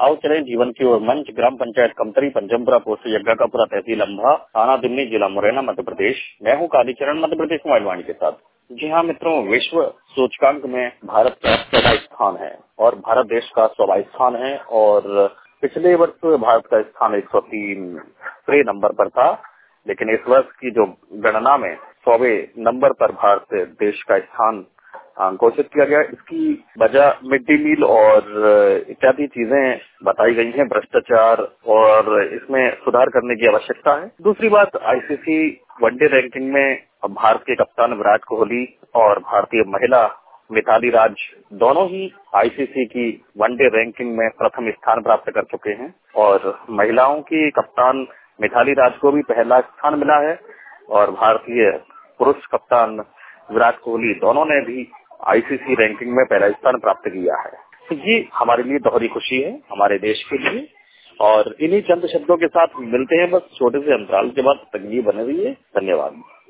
आओ चले जीवन की ओर। मंच ग्राम पंचायत कमतरी, पंचमपुरा पोस्ट यज्ञाकापुरा तहसील अम्भा, थाना दिमनी, जिला मुरैना, मध्य प्रदेश। मैं हूँ कालीचरण, मध्य प्रदेश मोबाइल वाणी के साथ। जी हाँ मित्रों, विश्व सूचकांक में भारत का 14वां स्थान है और भारत देश का 100वां स्थान है। और पिछले वर्ष भारत का स्थान 103वें नंबर पर था, लेकिन इस वर्ष की जो गणना में 100वें नंबर पर भारत देश का स्थान घोषित किया गया। इसकी वजह मिड डे मील और इत्यादि चीजें बताई गई हैं, भ्रष्टाचार, और इसमें सुधार करने की आवश्यकता है। दूसरी बात, आईसीसी वनडे रैंकिंग में भारत के कप्तान विराट कोहली और भारतीय महिला मिताली राज दोनों ही आईसीसी की वनडे रैंकिंग में प्रथम स्थान प्राप्त कर चुके हैं। और महिलाओं की कप्तान मिताली राज को भी पहला स्थान मिला है और भारतीय पुरुष कप्तान विराट कोहली दोनों ने भी आईसीसी रैंकिंग में पहला स्थान प्राप्त किया है। तो ये हमारे लिए दोहरी खुशी है, हमारे देश के लिए। और इन्हीं चंद शब्दों के साथ मिलते हैं बस छोटे से अंतराल के बाद। तक बने रहिए। धन्यवाद।